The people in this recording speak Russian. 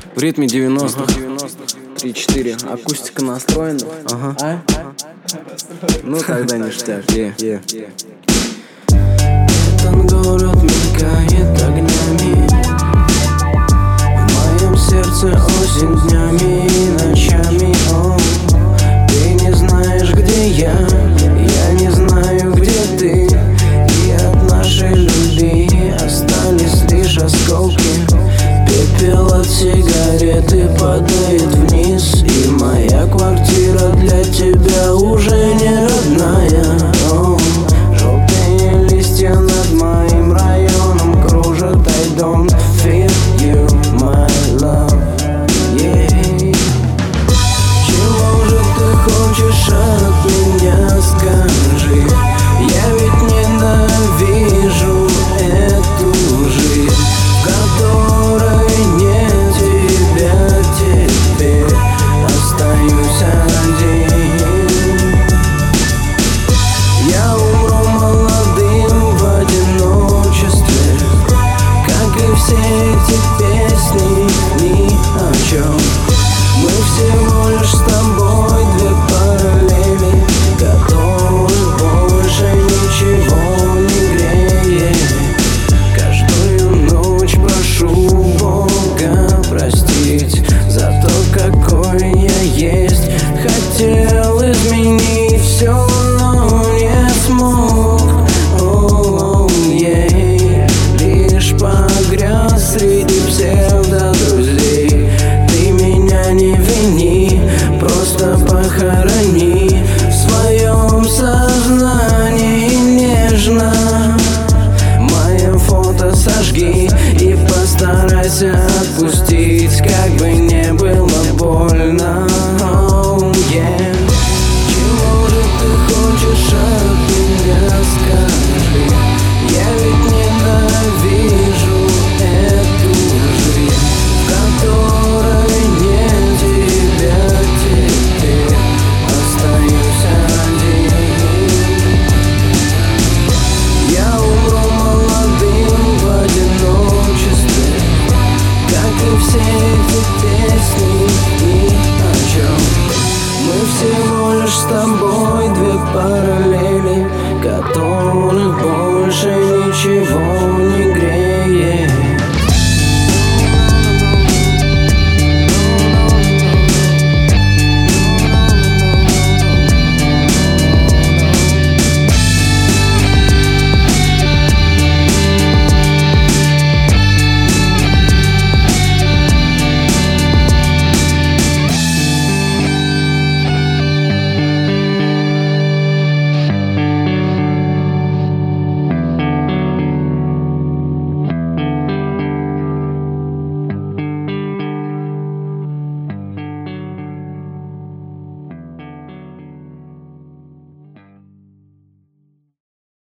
В ритме 90-х 3-4, акустика настроена. А? Ну тогда ништяк. Этот город мелькает огнями, в моем сердце осень днями и ночами. Ты не знаешь, где я не знаю, где ты. И от нашей любви остались лишь осколки. Пепел от сигареты падает вниз, и моя квартира для тебя уже не родная. Желтые листья над моим районом кружат. I don't feel you, my love, yeah. Чего же ты хочешь от меня, скажи? Я ведь ненавижу эту жизнь, в которой нет тебя. Теперь остаюсь один. Я умру молодым в одиночестве, как и все эти песни ни о чем. Мы всего лишь с тобой две параллели, которых больше ничего не греет. Каждую ночь прошу Бога простить за то, какой я есть. Хотел изменить все, но не смог. Лишь погряз среди псевдодрузей. Ты меня не вини, просто похорони в своем сознании нежно. Мое фото сожги и постарайся отпустить, как бы не было больно. Чего же ты хочешь от меня, скажи? Я ведь ненавижу эту жизнь, в которой нет тебя. Теперь остаюсь один. Я умру молодым в одиночестве, как и все эти песни ни о чем. Мы всего лишь с тобой